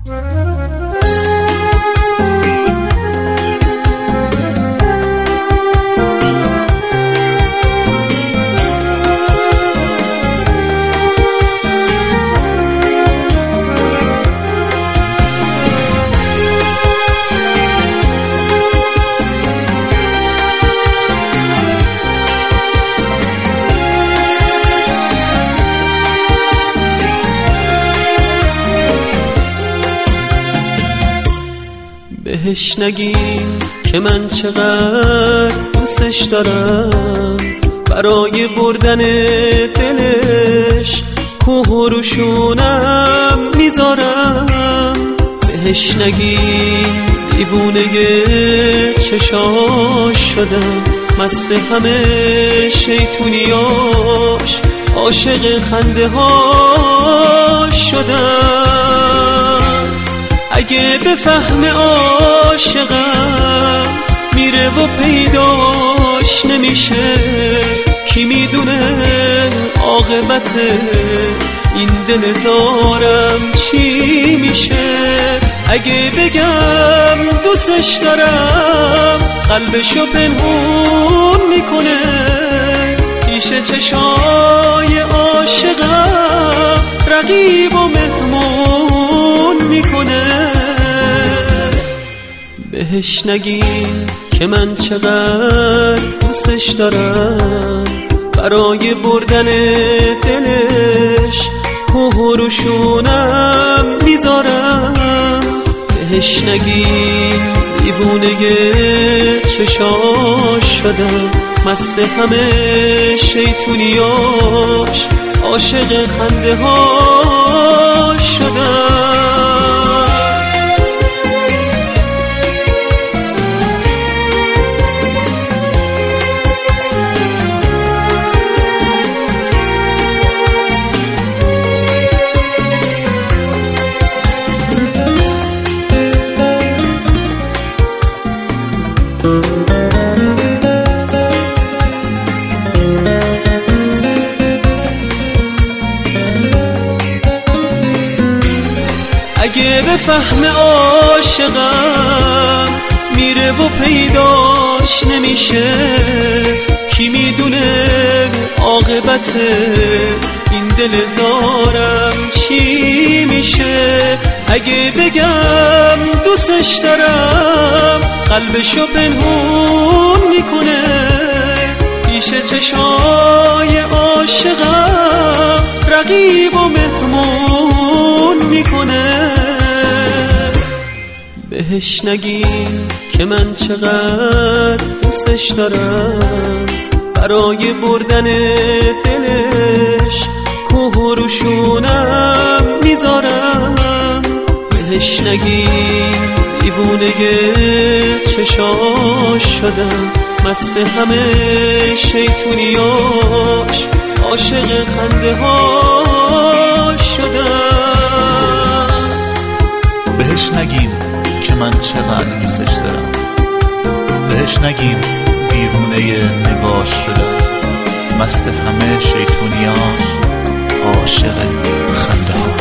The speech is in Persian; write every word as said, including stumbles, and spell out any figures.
بهش نگیم که من چقدر دوستش دارم، برای بردن دلش کوه و روشونم میذارم. بهش نگیم دیوونه چشاش شدم، مست همه شیطونیاش، عاشق خنده هاش شدم. اگه به فهم عاشقم میره و پیداش نمیشه، کی میدونه عاقبت این دل زارم چی میشه. اگه بگم دوستش دارم قلبشو پنهون میکنه، پیش چشای عاشقم رقیب و مهمون میکنه. بهش نگیم که من چقدر دوستش دارم، برای بردن دلش کوه و روشونم میذارم. بهش نگیم دیوونه چشاش شدم، مست همه شیطونیاش، عاشق خنده هاش شدم. اگه به فهم عاشقم میره و پیداش نمیشه، کی میدونه عاقبت این دل زارم چی میشه. اگه بگم دوستش دارم قلبشو پنهون میکنه، پیش چشای عاشقم رقیب و مهمون میکنه. بهش نگیم که من چقدر دوستش دارم، برای بردن دلش کوه و روشونم میذارم. بهش نگیم دیوونه چشاش شدم، مست همه شیطونیاش، عاشق خنده هاش شدم. بهش نگیم که من چقدر دوستش دارم، بهش نگیم دیوونه نگاش شدم، مست همه شیطونیاش، عاشق خنده هاش.